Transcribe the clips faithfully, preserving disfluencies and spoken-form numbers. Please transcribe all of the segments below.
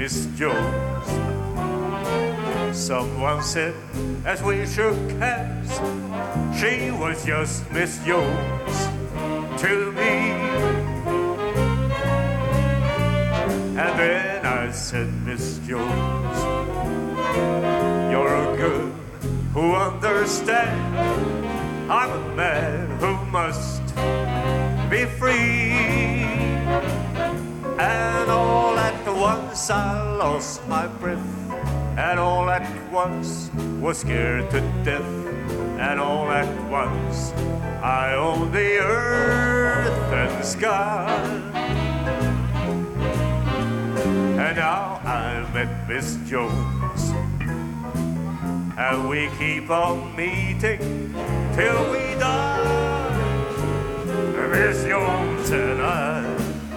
Miss Jones. Someone said as we shook hands, she was just Miss Jones to me. And then I said, Miss Jones, you're a girl who understands I'm a man who must be free. And all at once I lost my breath, and all at once was scared to death, and all at once I owned the earth and sky. And now I met Miss Jones, and we keep on meeting till we die, Miss Jones and I.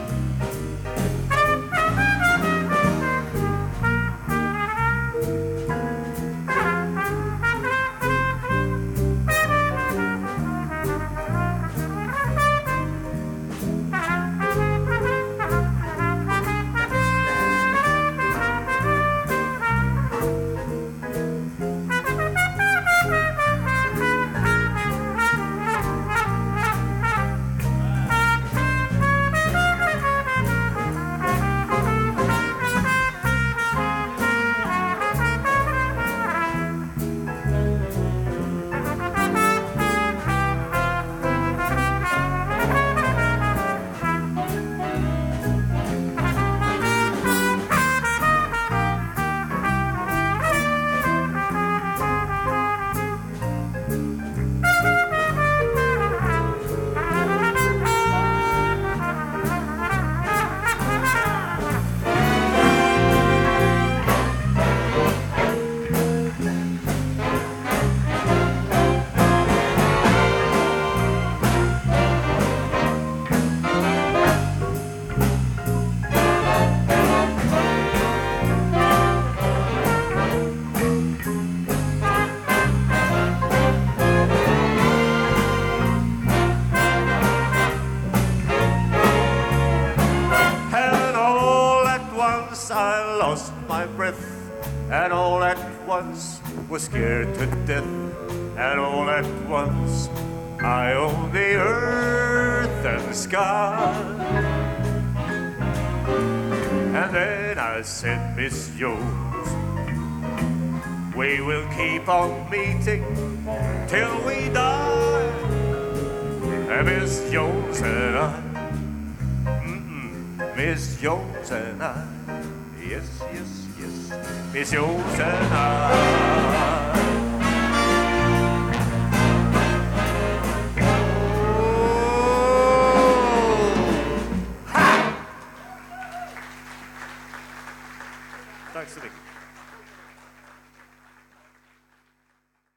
I lost my breath, and all at once was scared to death, and all at once I owned the earth and the sky. And then I said, Miss Jones, we will keep on meeting till we die, and Miss Jones and I, mm-mm, Miss Jones and I. Yes, yes, yes, Miss Jones and I. Oh. Ha! Tack så mycket.